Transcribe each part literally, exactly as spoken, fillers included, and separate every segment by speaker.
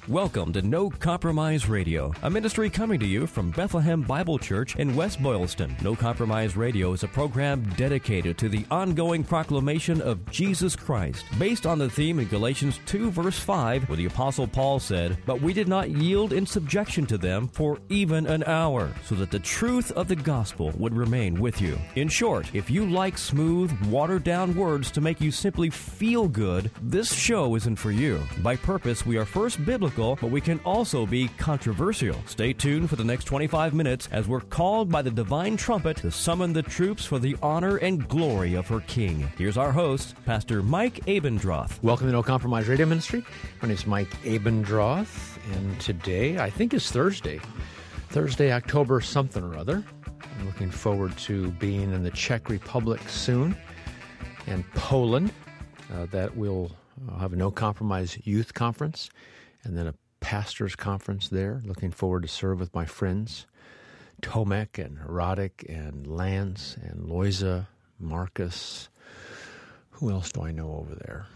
Speaker 1: Welcome to No Compromise Radio, a ministry coming to you from Bethlehem Bible Church in West Boylston. No Compromise Radio is a program dedicated to the ongoing proclamation of Jesus Christ, based on the theme in Galatians two, verse five, where the Apostle Paul said, "But we did not yield in subjection to them for even an hour, so that the truth of the gospel would remain with you." In short, if you like smooth, watered-down words to make you simply feel good, this show isn't for you. By purpose, we are first biblical, but we can also be controversial. Stay tuned for the next twenty-five minutes as we're called by the divine trumpet to summon the troops for the honor and glory of her King. Here's our host, Pastor Mike Abendroth.
Speaker 2: Welcome to No Compromise Radio Ministry. My name is Mike Abendroth, and today, I think it's Thursday, Thursday, October something or other. I'm looking forward to being in the Czech Republic soon, and Poland. Uh, that will uh, have a No Compromise Youth Conference, and then a pastor's conference there. Looking forward to serve with my friends, Tomek and Radek and Lance and Loisa, Marcus. Who else do I know over there?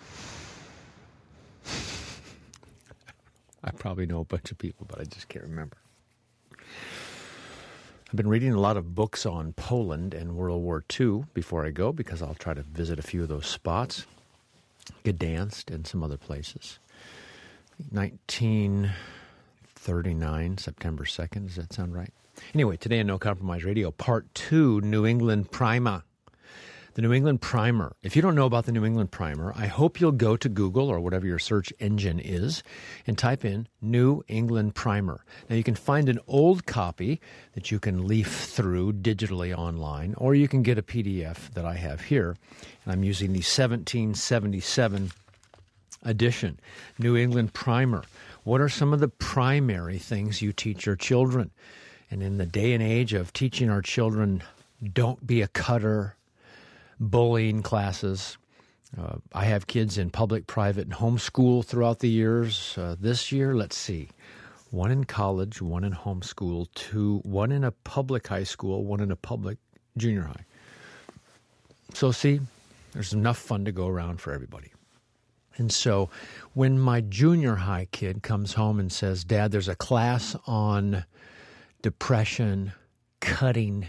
Speaker 2: I probably know a bunch of people, but I just can't remember. I've been reading a lot of books on Poland and World War Two before I go, because I'll try to visit a few of those spots, Gdansk and some other places. nineteen thirty-nine, September second. Does that sound right? Anyway, today on No Compromise Radio, Part two, New England Primer. The New England Primer. If you don't know about the New England Primer, I hope you'll go to Google or whatever your search engine is and type in New England Primer. Now, you can find an old copy that you can leaf through digitally online, or you can get a P D F that I have here. And I'm using the seventeen seventy-seven edition, New England Primer. What are some of the primary things you teach your children? And in the day and age of teaching our children, don't be a cutter, bullying classes. Uh, I have kids in public, private, and homeschool throughout the years. Uh, this year, let's see, one in college, one in homeschool, two, one in a public high school, one in a public junior high. So see, there's enough fun to go around for everybody. And so when my junior high kid comes home and says, "Dad, there's a class on depression, cutting,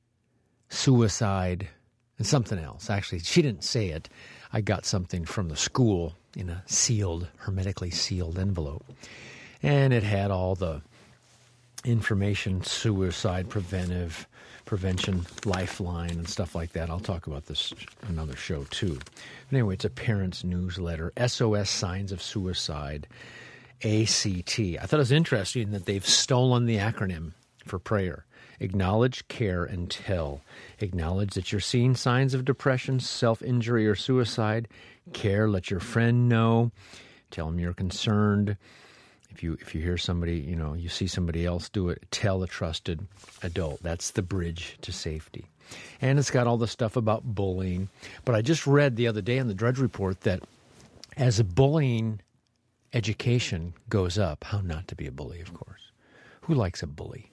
Speaker 2: suicide, and something else." Actually, she didn't say it. I got something from the school in a sealed, hermetically sealed envelope. And it had all the information, suicide preventive, prevention lifeline, and stuff like that. I'll talk about this another show, too. But anyway, it's a parent's newsletter, S O S Signs of Suicide, A C T. I thought it was interesting that they've stolen the acronym for prayer. Acknowledge, care, and tell. Acknowledge that you're seeing signs of depression, self-injury, or suicide. Care, let your friend know. Tell them you're concerned. If you if you hear somebody, you know, you see somebody else do it, tell a trusted adult. That's the bridge to safety. And it's got all the stuff about bullying. But I just read the other day in the Drudge Report that as a bullying education goes up, how not to be a bully, of course. Who likes a bully?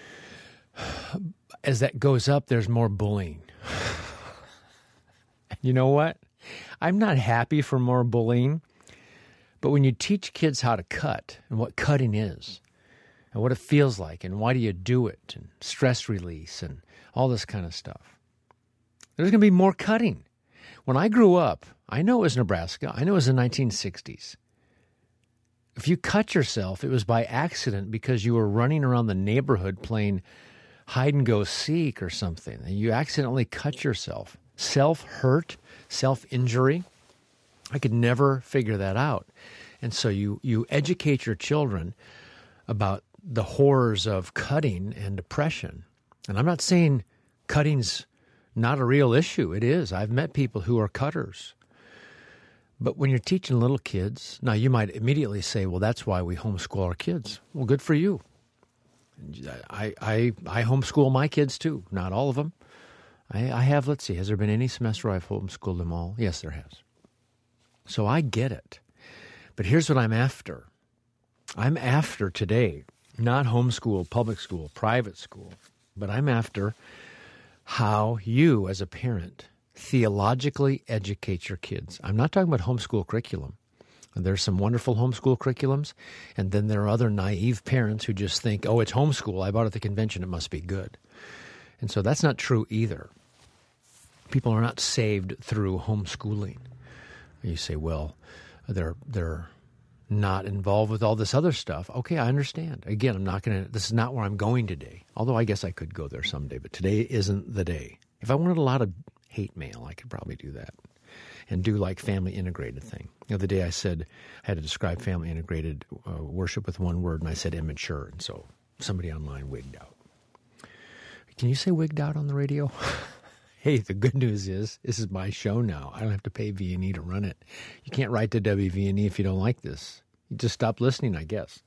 Speaker 2: As that goes up, there's more bullying. You know what? I'm not happy for more bullying. But when you teach kids how to cut and what cutting is and what it feels like and why do you do it and stress release and all this kind of stuff, there's going to be more cutting. When I grew up, I know it was Nebraska. I know it was the nineteen sixties. If you cut yourself, it was by accident because you were running around the neighborhood playing hide-and-go-seek or something, and you accidentally cut yourself. Self-hurt, self-injury. I could never figure that out. And so you, you educate your children about the horrors of cutting and depression. And I'm not saying cutting's not a real issue. It is. I've met people who are cutters. But when you're teaching little kids, now you might immediately say, well, that's why we homeschool our kids. Well, good for you. I I, I homeschool my kids too. Not all of them. I, I have, let's see, has there been any semester I've homeschooled them all? Yes, there has. So I get it. But here's what I'm after. I'm after today, not homeschool, public school, private school, but I'm after how you as a parent theologically educate your kids. I'm not talking about homeschool curriculum. There's some wonderful homeschool curriculums, and then there are other naive parents who just think, oh, it's homeschool. I bought it at the convention. It must be good. And so that's not true either. People are not saved through homeschooling. You say, well, they're they're not involved with all this other stuff. Okay, I understand. Again, I'm not going to, this is not where I'm going today. Although I guess I could go there someday, but today isn't the day. If I wanted a lot of hate mail, I could probably do that and do like family integrated thing. The other day I said, I had to describe family integrated uh, worship with one word, and I said immature. And so somebody online wigged out. Can you say wigged out on the radio? Hey, the good news is this is my show now. I don't have to pay V and E to run it. You can't write to W V and E if you don't like this. You just stop listening, I guess.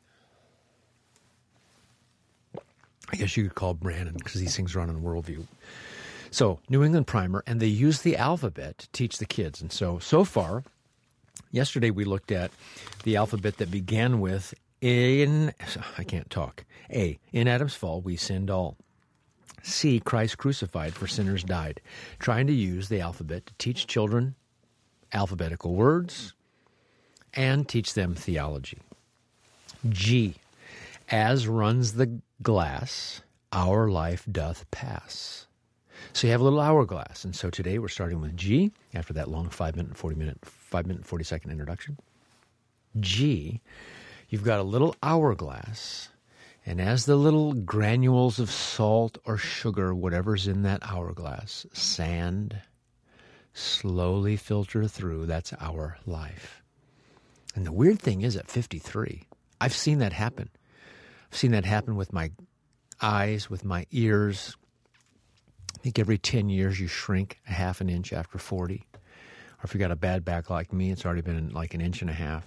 Speaker 2: I guess you could call Brandon because these things run on Worldview. So, New England Primer, and they use the alphabet to teach the kids. And so, so far, yesterday we looked at the alphabet that began with in, I can't talk, A, in Adam's fall we sinned all. C, Christ crucified for sinners died. Trying to use the alphabet to teach children alphabetical words and teach them theology. G, as runs the glass, our life doth pass. So you have a little hourglass. And so today we're starting with G, after that long five minute, forty minute, five minute, forty second introduction. G, you've got a little hourglass. And as the little granules of salt or sugar, whatever's in that hourglass, sand, slowly filter through, that's our life. And the weird thing is at fifty-three, I've seen that happen. I've seen that happen with my eyes, with my ears. I think every ten years you shrink a half an inch after forty. Or if you got a bad back like me, it's already been like an inch and a half.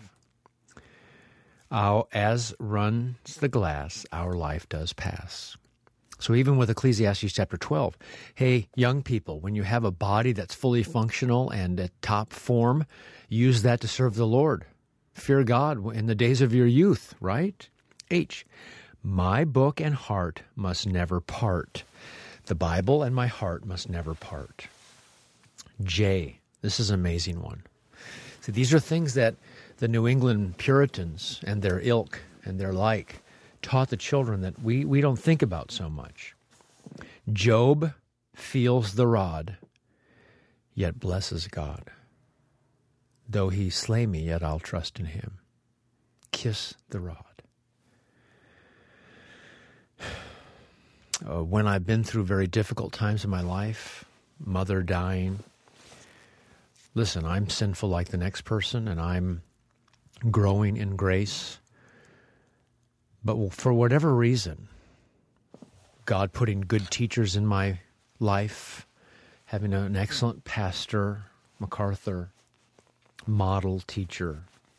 Speaker 2: Uh, as runs the glass, our life does pass. So even with Ecclesiastes chapter twelve, hey, young people, when you have a body that's fully functional and at top form, use that to serve the Lord. Fear God in the days of your youth, right? H, my book and heart must never part. The Bible and my heart must never part. J, this is an amazing one. So these are things that the New England Puritans and their ilk and their like taught the children that we, we don't think about so much. Job feels the rod, yet blesses God. Though he slay me, yet I'll trust in him. Kiss the rod. Uh, when I've been through very difficult times in my life, mother dying, listen, I'm sinful like the next person, and I'm growing in grace. But for whatever reason, God putting good teachers in my life, having an excellent pastor, MacArthur, model teacher.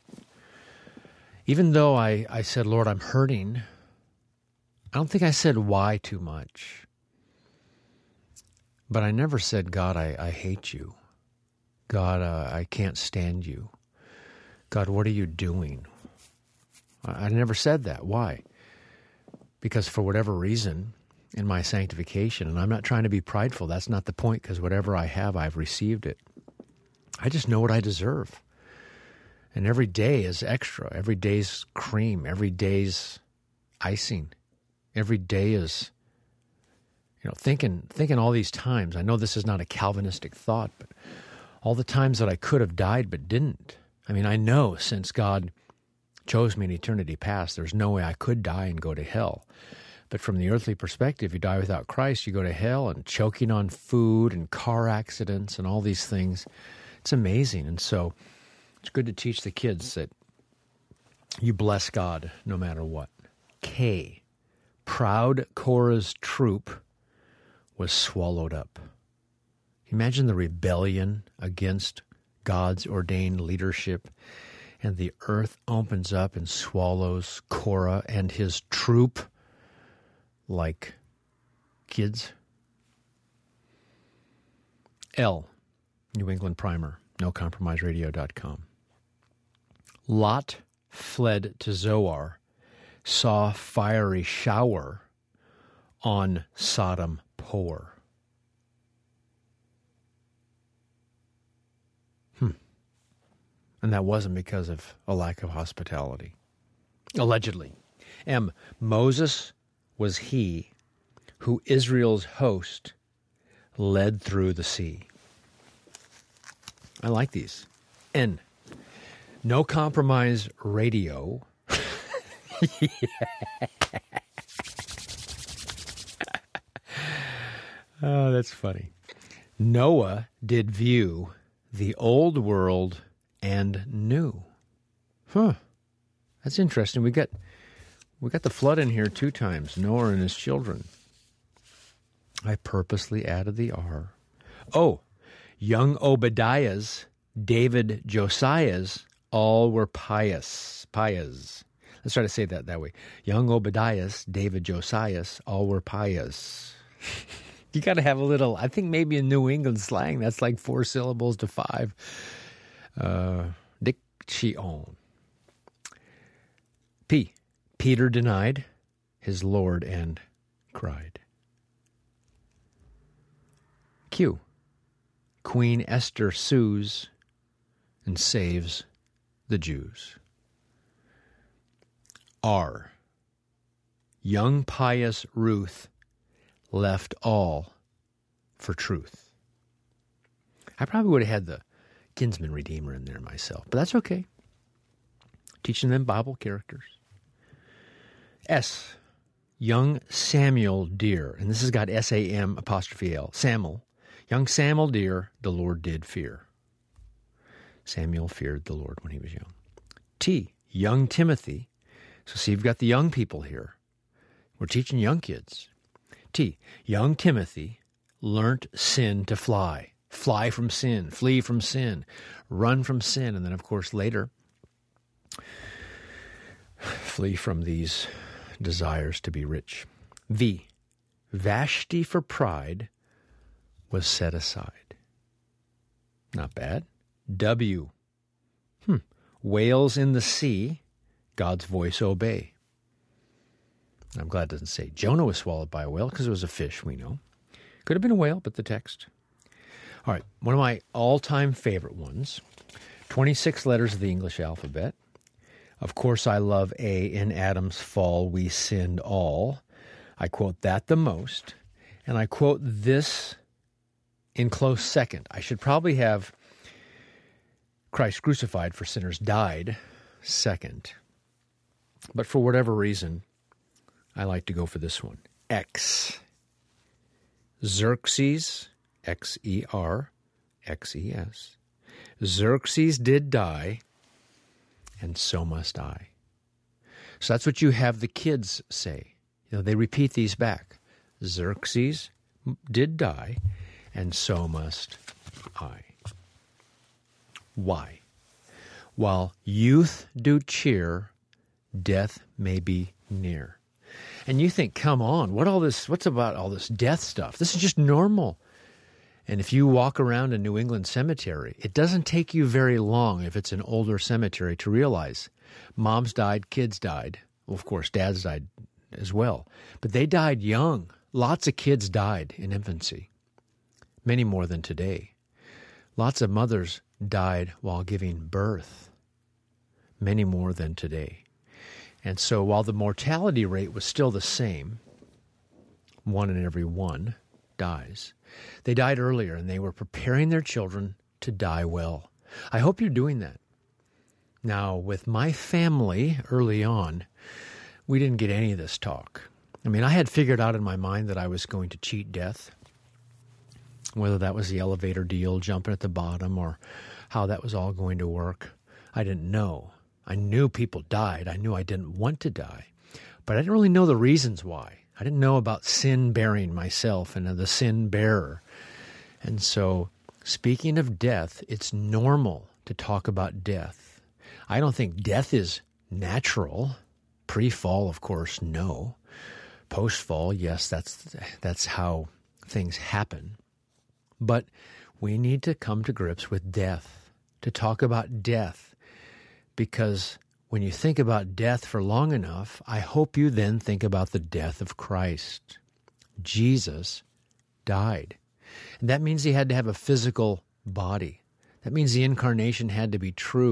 Speaker 2: Even though I, I said, Lord, I'm hurting, I don't think I said why too much. But I never said, God, I, I hate you. God, uh, I can't stand you. God, what are you doing? I, I never said that. Why? Because for whatever reason, in my sanctification, and I'm not trying to be prideful, that's not the point, because whatever I have, I've received it. I just know what I deserve. And every day is extra. Every day's cream. Every day's icing. Every day is, you know, thinking thinking all these times. I know this is not a Calvinistic thought, but all the times that I could have died but didn't. I mean, I know since God chose me in eternity past, there's no way I could die and go to hell. But from the earthly perspective, you die without Christ, you go to hell, and choking on food and car accidents and all these things. It's amazing. And so it's good to teach the kids that you bless God no matter what. K, proud Korah's troop was swallowed up. Imagine the rebellion against God's ordained leadership, and the earth opens up and swallows Korah and his troop like kids. L, New England Primer, no compromise radio dot com. Lot fled to Zoar, saw fiery shower on Sodom pour. Hmm. And that wasn't because of a lack of hospitality. Allegedly. M. Moses was he who Israel's host led through the sea. I like these. N. No Compromise Radio. Oh, that's funny. Noah did view the old world and new. Huh. That's interesting. We got we got the flood in here two times. Noah and his children. I purposely added the R. Oh, young Obadiah's, David Josiah's, all were pious. Pious. Let's try to say that that way. Young Obadiah's, David Josiah's, all were pious. You got to have a little, I think maybe in New England slang, that's like four syllables to five. Uh, diction. P. Peter denied his Lord and cried. Q. Queen Esther sues and saves the Jews. R. Young pious Ruth left all for truth. I probably would have had the kinsman redeemer in there myself, but that's okay. Teaching them Bible characters. S. Young Samuel dear, and this has got S A M apostrophe L. Samuel. Young Samuel dear, the Lord did fear. Samuel feared the Lord when he was young. T. Young Timothy. So see, you've got the young people here. We're teaching young kids. T. Young Timothy learnt sin to fly. Fly from sin. Flee from sin. Run from sin. And then, of course, later, flee from these desires to be rich. V. Vashti for pride was set aside. Not bad. W. Hmm. Whales in the sea, God's voice obey. I'm glad it doesn't say Jonah was swallowed by a whale because it was a fish, we know. Could have been a whale, but the text. All right, one of my all-time favorite ones, twenty-six letters of the English alphabet. Of course, I love A, in Adam's fall we sinned all. I quote that the most, and I quote this in close second. I should probably have Christ crucified for sinners died second. But for whatever reason, I like to go for this one. X. Xerxes, X E R X E S. Xerxes did die, and so must I. So that's what you have the kids say. You know, they repeat these back. Xerxes did die, and so must I. Why? While youth do cheer, death may be near. And you think, come on, what all this, what's about all this death stuff? This is just normal. And if you walk around a New England cemetery, it doesn't take you very long, if it's an older cemetery, to realize moms died, kids died. Well, of course, dads died as well. But they died young. Lots of kids died in infancy, many more than today. Lots of mothers died while giving birth, many more than today. And so while the mortality rate was still the same, one in every one dies, they died earlier, and they were preparing their children to die well. I hope you're doing that. Now, with my family early on, we didn't get any of this talk. I mean, I had figured out in my mind that I was going to cheat death, whether that was the elevator deal, jumping at the bottom, or how that was all going to work. I didn't know. I knew people died. I knew I didn't want to die. But I didn't really know the reasons why. I didn't know about sin-bearing myself and the sin-bearer. And so, speaking of death, it's normal to talk about death. I don't think death is natural. Pre-fall, of course, no. Post-fall, yes, that's that's how things happen. But we need to come to grips with death, to talk about death. Because when you think about death for long enough, I hope you then think about the death of Christ. Jesus died. And that means he had to have a physical body. That means the incarnation had to be true.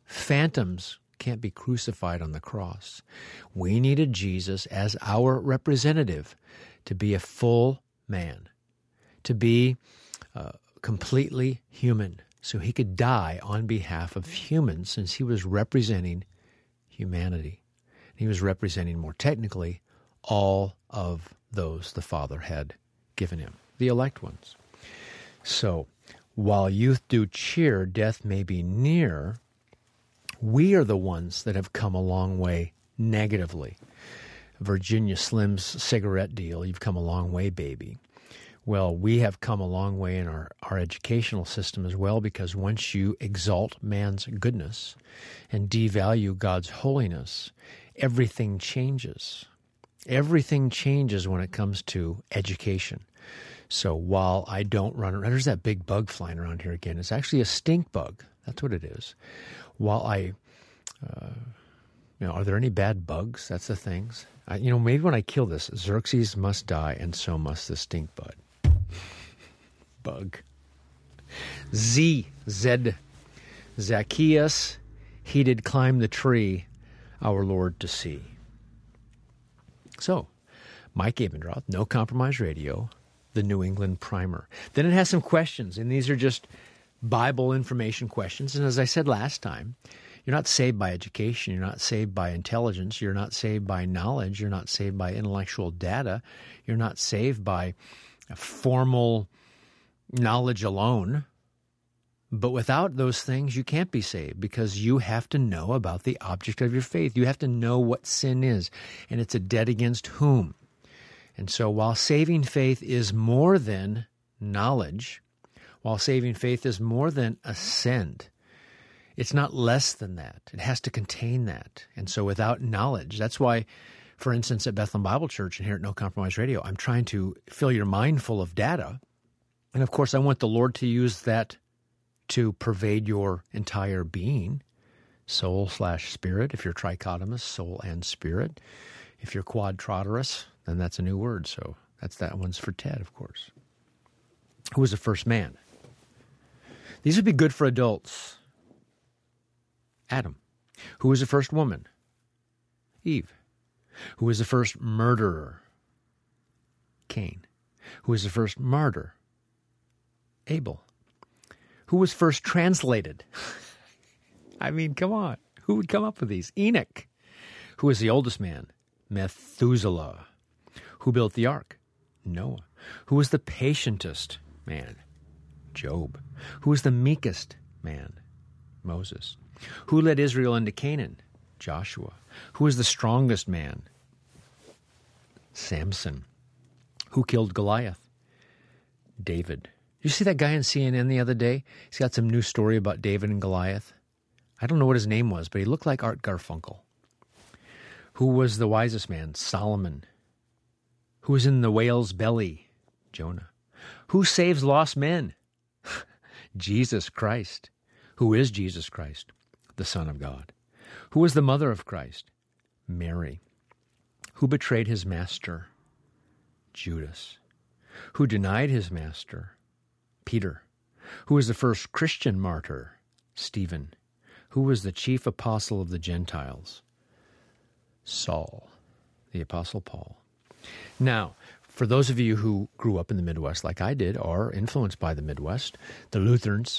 Speaker 2: Phantoms can't be crucified on the cross. We needed Jesus as our representative to be a full man, to be uh, completely human, so he could die on behalf of humans, since he was representing humanity. He was representing, more technically, all of those the Father had given him, the elect ones. So, while youth do cheer, death may be near, we are the ones that have come a long way negatively. Virginia Slim's cigarette deal, you've come a long way, baby. Well, we have come a long way in our, our educational system as well, because once you exalt man's goodness and devalue God's holiness, everything changes. Everything changes when it comes to education. So while I don't run around, there's that big bug flying around here again. It's actually a stink bug. That's what it is. While I, uh, you know, are there any bad bugs? That's the things. I, you know, maybe when I kill this, Xerxes must die, and so must the stink bug. Bug. Z, Zed, Zacchaeus, he did climb the tree, our Lord to see. So, Mike Abendroth, No Compromise Radio, the New England Primer. Then it has some questions, and these are just Bible information questions. And as I said last time, you're not saved by education. You're not saved by intelligence. You're not saved by knowledge. You're not saved by intellectual data. You're not saved by formal knowledge alone. But without those things, you can't be saved, because you have to know about the object of your faith. You have to know what sin is, and it's a debt against whom. And so while saving faith is more than knowledge, while saving faith is more than assent, it's not less than that. It has to contain that. And so without knowledge, that's why, for instance, at Bethlehem Bible Church and here at No Compromise Radio, I'm trying to fill your mind full of data. And of course, I want the Lord to use that to pervade your entire being, soul slash spirit. If you're trichotomous, soul and spirit. If you're quadroterous, then that's a new word. So that's that one's for Ted, of course. Who was the first man? These would be good for adults. Adam. Who was the first woman? Eve. Who was the first murderer? Cain. Who was the first martyr? Abel. Who was first translated? I mean, come on. Who would come up with these? Enoch. Who was the oldest man? Methuselah. Who built the ark? Noah. Who was the patientest man? Job. Who was the meekest man? Moses. Who led Israel into Canaan? Joshua. Who was the strongest man? Samson. Who killed Goliath? David. You see that guy on C N N the other day? He's got some new story about David and Goliath. I don't know what his name was, but he looked like Art Garfunkel. Who was the wisest man? Solomon. Who was in the whale's belly? Jonah. Who saves lost men? Jesus Christ. Who is Jesus Christ? The Son of God. Who was the mother of Christ? Mary. Who betrayed his master? Judas. Who denied his master? Peter. Who was the first Christian martyr? Stephen. Who was the chief apostle of the Gentiles? Saul, the Apostle Paul. Now, for those of you who grew up in the Midwest like I did, or influenced by the Midwest, the Lutherans,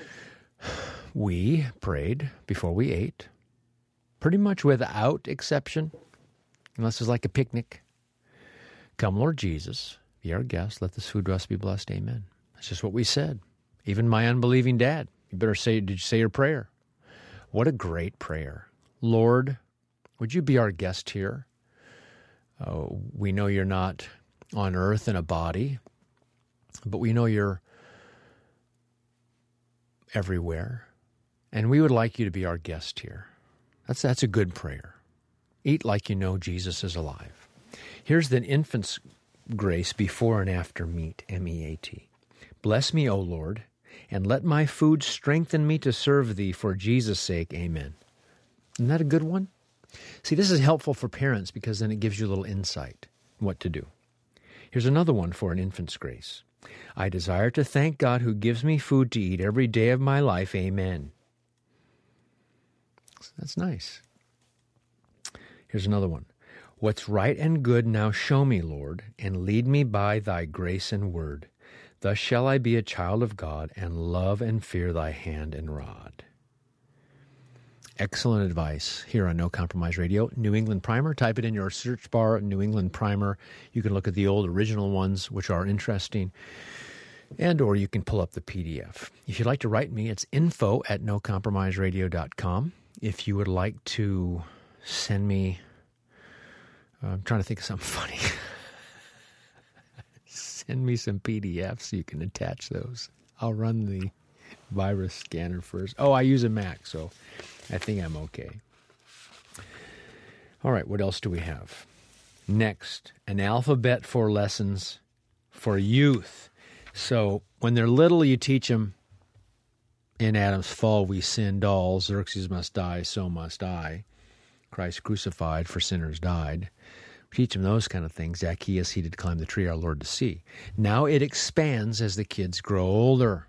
Speaker 2: we prayed before we ate, pretty much without exception, unless it's like a picnic. Come, Lord Jesus, be our guest, let this food to us be blessed, amen. That's just what we said. Even my unbelieving dad, you better say, did you say your prayer? What a great prayer. Lord, would you be our guest here? Oh, we know you're not on earth in a body, but we know you're everywhere. And we would like you to be our guest here. That's, that's a good prayer. Eat like you know Jesus is alive. Here's the infant's grace before and after meat, M E A T. Bless me, O Lord, and let my food strengthen me to serve thee for Jesus' sake. Amen. Isn't that a good one? See, this is helpful for parents because then it gives you a little insight what to do. Here's another one for an infant's grace. I desire to thank God who gives me food to eat every day of my life. Amen. That's nice. Here's another one. What's right and good now show me, Lord, and lead me by thy grace and word. Thus shall I be a child of God and love and fear thy hand and rod. Excellent advice here on No Compromise Radio. New England Primer, type it in your search bar, New England Primer. You can look at the old original ones, which are interesting, and or you can pull up the P D F. If you'd like to write me, it's info at no compromise radio dot com. If you would like to send me, uh, I'm trying to think of something funny. Send me some P D Fs so you can attach those. I'll run the virus scanner first. Oh, I use a Mac, so I think I'm okay. All right, what else do we have? Next, an alphabet for lessons for youth. So when they're little, you teach them, in Adam's fall we sinned all, Xerxes must die, so must I. Christ crucified, for sinners died. Teach them those kind of things. Zacchaeus, he did climb the tree, our Lord to see. Now it expands as the kids grow older.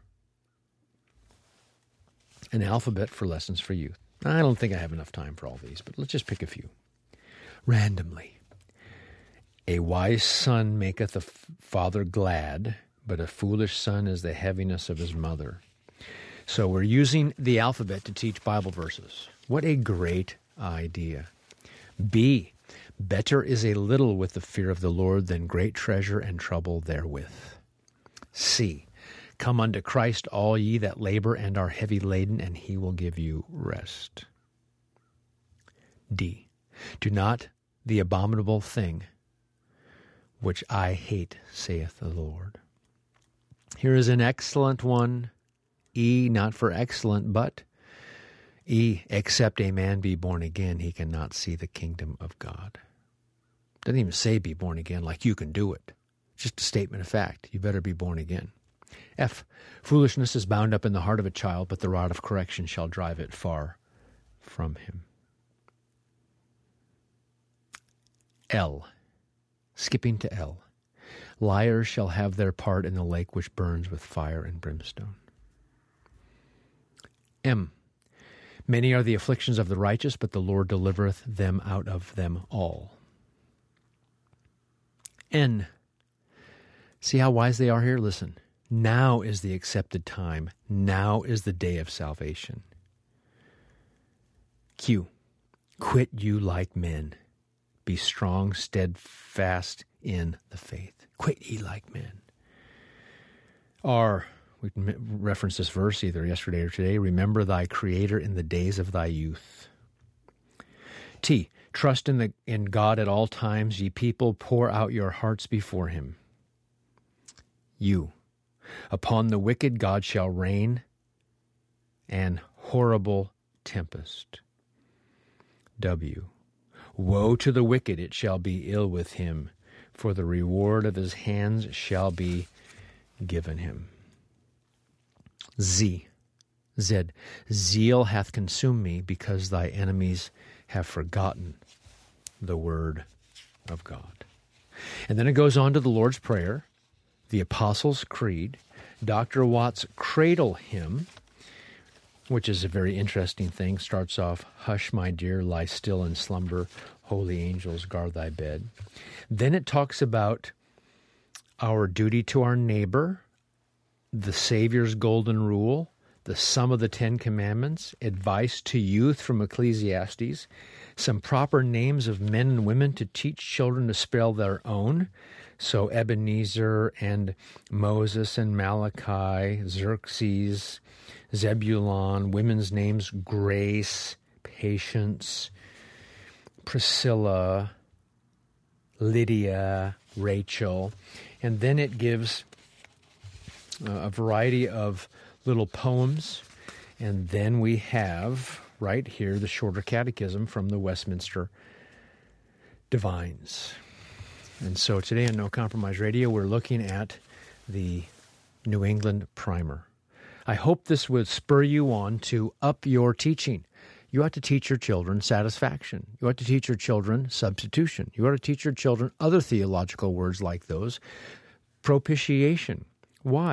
Speaker 2: An alphabet for lessons for youth. I don't think I have enough time for all these, but let's just pick a few. Randomly. A wise son maketh a father glad, but a foolish son is the heaviness of his mother. So we're using the alphabet to teach Bible verses. What a great idea. B. Better is a little with the fear of the Lord than great treasure and trouble therewith. C. Come unto Christ, all ye that labor and are heavy laden, and he will give you rest. D. Do not the abominable thing which I hate, saith the Lord. Here is an excellent one. E, not for excellent, but E, except a man be born again, he cannot see the kingdom of God. Doesn't even say be born again like you can do it. It's just a statement of fact. You better be born again. F, foolishness is bound up in the heart of a child, but the rod of correction shall drive it far from him. L, skipping to L, liars shall have their part in the lake which burns with fire and brimstone. M, many are the afflictions of the righteous, but the Lord delivereth them out of them all. N, see how wise they are here? Listen. Now is the accepted time. Now is the day of salvation. Q, quit you like men. Be strong, steadfast in the faith. Quit ye like men. R, we can reference this verse either yesterday or today. Remember thy Creator in the days of thy youth. T, trust in the in God at all times, ye people, pour out your hearts before him. U, upon the wicked God shall rain an horrible tempest. W, woe to the wicked, it shall be ill with him, for the reward of his hands shall be given him. Z, Z, zeal hath consumed me, because thy enemies have forgotten the word of God. And then it goes on to the Lord's Prayer, the Apostles' Creed, Doctor Watts' Cradle Hymn, which is a very interesting thing. Starts off, hush, my dear, lie still in slumber, holy angels guard thy bed. Then it talks about our duty to our neighbor, the Savior's golden rule, the sum of the Ten Commandments, advice to youth from Ecclesiastes, some proper names of men and women to teach children to spell their own. So Ebenezer and Moses and Malachi, Xerxes, Zebulon, women's names, Grace, Patience, Priscilla, Lydia, Rachel. And then it gives uh, a variety of little poems. And then we have, right here, the Shorter Catechism from the Westminster Divines. And so today on No Compromise Radio, we're looking at the New England Primer. I hope this would spur you on to up your teaching. You ought to teach your children satisfaction. You ought to teach your children substitution. You ought to teach your children other theological words like those. Propitiation. Why?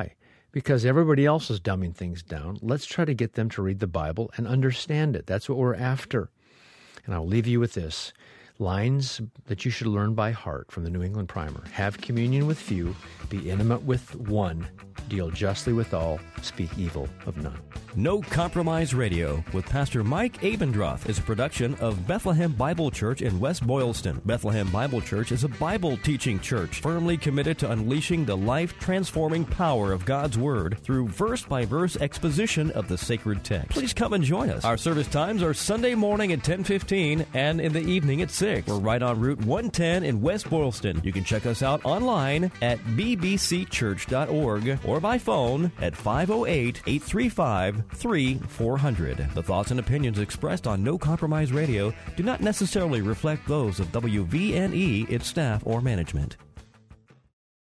Speaker 2: because everybody else is dumbing things down. Let's try to get them to read the Bible and understand it. That's what we're after. And I'll leave you with this. Lines that you should learn by heart from the New England Primer. Have communion with few, be intimate with one, deal justly with all, speak evil of none.
Speaker 1: No Compromise Radio with Pastor Mike Abendroth is a production of Bethlehem Bible Church in West Boylston. Bethlehem Bible Church is a Bible-teaching church firmly committed to unleashing the life-transforming power of God's Word through verse-by-verse exposition of the sacred text. Please come and join us. Our service times are Sunday morning at ten fifteen and in the evening at six. We're right on Route one ten in West Boylston. You can check us out online at b b c church dot org or by phone at five oh eight, eight three five, three four hundred. The thoughts and opinions expressed on No Compromise Radio do not necessarily reflect those of W V N E, its staff, or management.